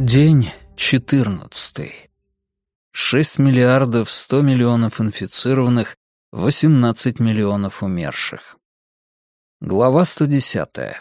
День 14. 6 миллиардов 100 миллионов инфицированных, 18 миллионов умерших. Глава 110.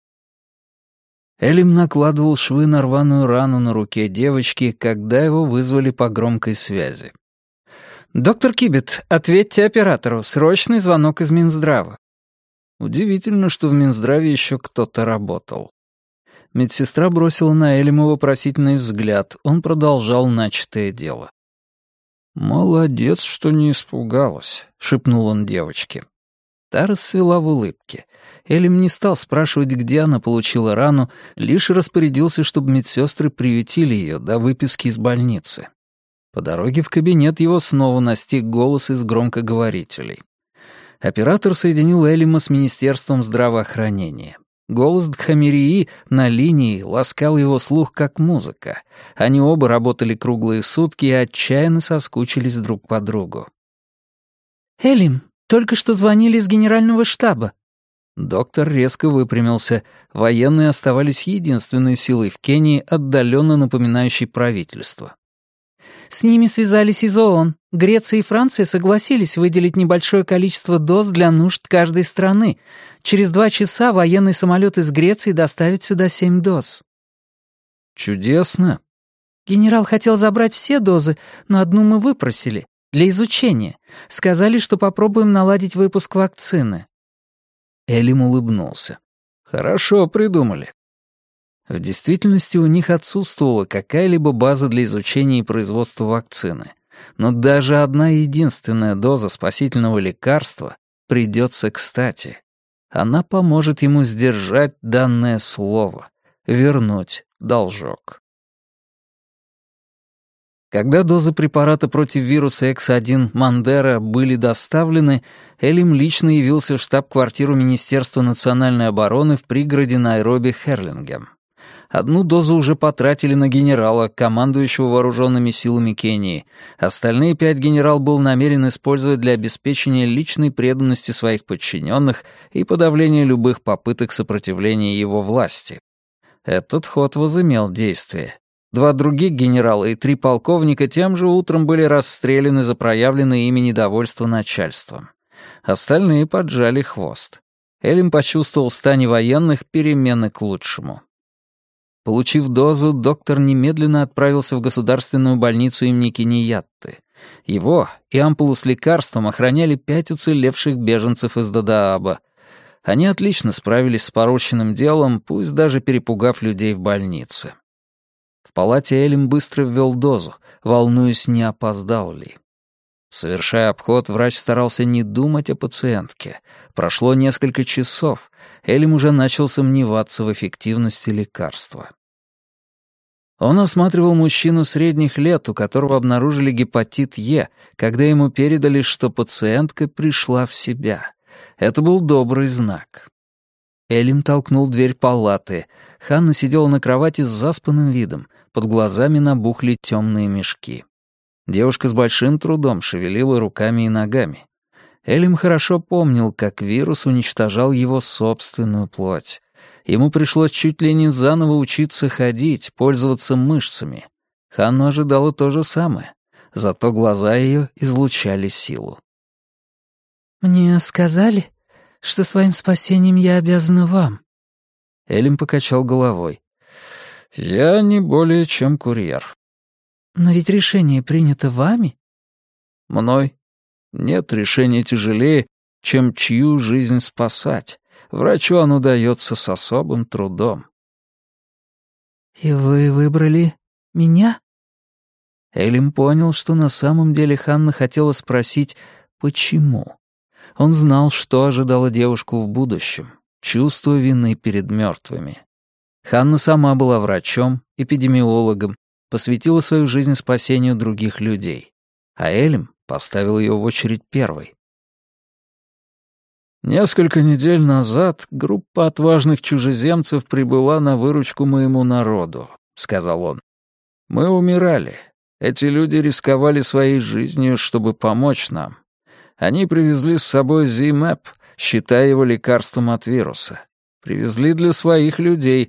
Элим накладывал швы на рваную рану на руке девочки, когда его вызвали по громкой связи. «Доктор Кибет, ответьте оператору, срочный звонок из Минздрава». Удивительно, что в Минздраве еще кто-то работал. Медсестра бросила на Элима вопросительный взгляд. Он продолжал начатое дело. «Молодец, что не испугалась», — шепнул он девочке. Та расцвела в улыбке. Элим не стал спрашивать, где она получила рану, лишь распорядился, чтобы медсестры приютили ее до выписки из больницы. По дороге в кабинет его снова настиг голос из громкоговорителей. Оператор соединил Элима с Министерством здравоохранения. Голос Дхамирии на линии ласкал его слух, как музыка. Они оба работали круглые сутки и отчаянно соскучились друг по другу. «Элим, только что звонили из генерального штаба». Доктор резко выпрямился. Военные оставались единственной силой в Кении, отдаленно напоминающей правительство. «С ними связались из ООН. Греция и Франция согласились выделить небольшое количество доз для нужд каждой страны. Через 2 часа военный самолет из Греции доставит сюда 7 доз». «Чудесно». «Генерал хотел забрать все дозы, но одну мы выпросили. Для изучения. Сказали, что попробуем наладить выпуск вакцины». Элим улыбнулся. «Хорошо придумали». В действительности у них отсутствовала какая-либо база для изучения и производства вакцины. Но даже одна единственная доза спасительного лекарства придется кстати. Она поможет ему сдержать данное слово, вернуть должок. Когда дозы препарата против вируса X1 Мандера были доставлены, Элим лично явился в штаб-квартиру Министерства национальной обороны в пригороде Найроби-Херлингем. Одну дозу уже потратили на генерала, командующего вооруженными силами Кении. Остальные 5 генерал был намерен использовать для обеспечения личной преданности своих подчиненных и подавления любых попыток сопротивления его власти. Этот ход возымел действие. 2 других генерала и 3 полковника тем же утром были расстреляны за проявленное ими недовольство начальством. Остальные поджали хвост. Элим почувствовал в стане военных перемены к лучшему. Получив дозу, доктор немедленно отправился в государственную больницу имени Киниятты. Его и ампулу с лекарством охраняли 5 уцелевших беженцев из Дадааба. Они отлично справились с порученным делом, пусть даже перепугав людей в больнице. В палате Элим быстро ввел дозу, волнуясь, не опоздал ли. Совершая обход, врач старался не думать о пациентке. Прошло несколько часов. Элим уже начал сомневаться в эффективности лекарства. Он осматривал мужчину средних лет, у которого обнаружили гепатит Е, когда ему передали, что пациентка пришла в себя. Это был добрый знак. Элим толкнул дверь палаты. Ханна сидела на кровати с заспанным видом. Под глазами набухли темные мешки. Девушка с большим трудом шевелила руками и ногами. Элим хорошо помнил, как вирус уничтожал его собственную плоть. Ему пришлось чуть ли не заново учиться ходить, пользоваться мышцами. Ханну ожидало то же самое, зато глаза ее излучали силу. «Мне сказали, что своим спасением я обязана вам». Элим покачал головой. «Я не более чем курьер». «Но ведь решение принято вами?» «Мной. Нет решения тяжелее, чем чью жизнь спасать. Врачу оно дается с особым трудом». «И вы выбрали меня?» Элим понял, что на самом деле Ханна хотела спросить «почему?». Он знал, что ожидало девушку в будущем, чувство вины перед мертвыми. Ханна сама была врачом, эпидемиологом, посвятила свою жизнь спасению других людей. А Элим поставил ее в очередь первой. «Несколько недель назад группа отважных чужеземцев прибыла на выручку моему народу», — сказал он. «Мы умирали. Эти люди рисковали своей жизнью, чтобы помочь нам. Они привезли с собой ZMapp, считая его лекарством от вируса. Привезли для своих людей,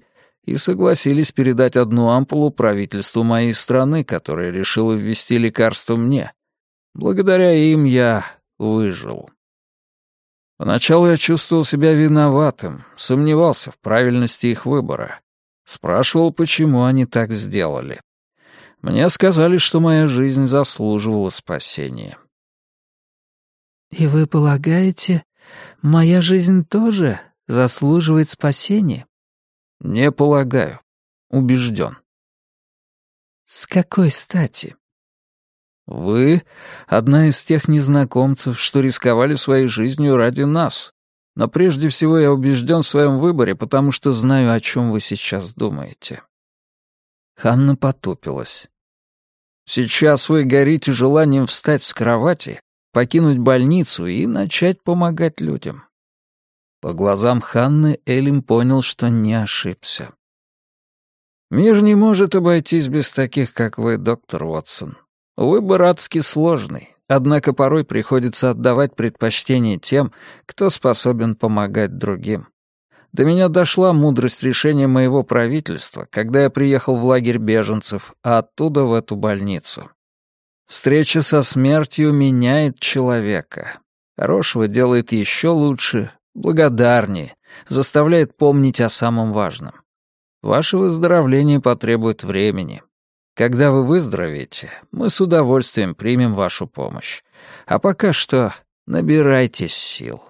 и согласились передать одну ампулу правительству моей страны, которое решило ввести лекарство мне. Благодаря им я выжил. Поначалу я чувствовал себя виноватым, сомневался в правильности их выбора. Спрашивал, почему они так сделали. Мне сказали, что моя жизнь заслуживала спасения. «И вы полагаете, моя жизнь тоже заслуживает спасения?» Не полагаю. Убежден. «С какой стати?» Вы — одна из тех незнакомцев, что рисковали своей жизнью ради нас. Но прежде всего я убежден в своем выборе, потому что знаю, о чем вы сейчас думаете». Ханна потупилась. «Сейчас вы горите желанием встать с кровати, покинуть больницу и начать помогать людям». По глазам Ханны Элим понял, что не ошибся. «Мир не может обойтись без таких, как вы, доктор Уотсон. Выбор адски сложный, однако порой приходится отдавать предпочтение тем, кто способен помогать другим. До меня дошла мудрость решения моего правительства, когда я приехал в лагерь беженцев, а оттуда в эту больницу. Встреча со смертью меняет человека. Хорошего делает еще лучше, благодарнее, заставляет помнить о самом важном. Ваше выздоровление потребует времени. Когда вы выздоровеете, мы с удовольствием примем вашу помощь. А пока что набирайтесь сил».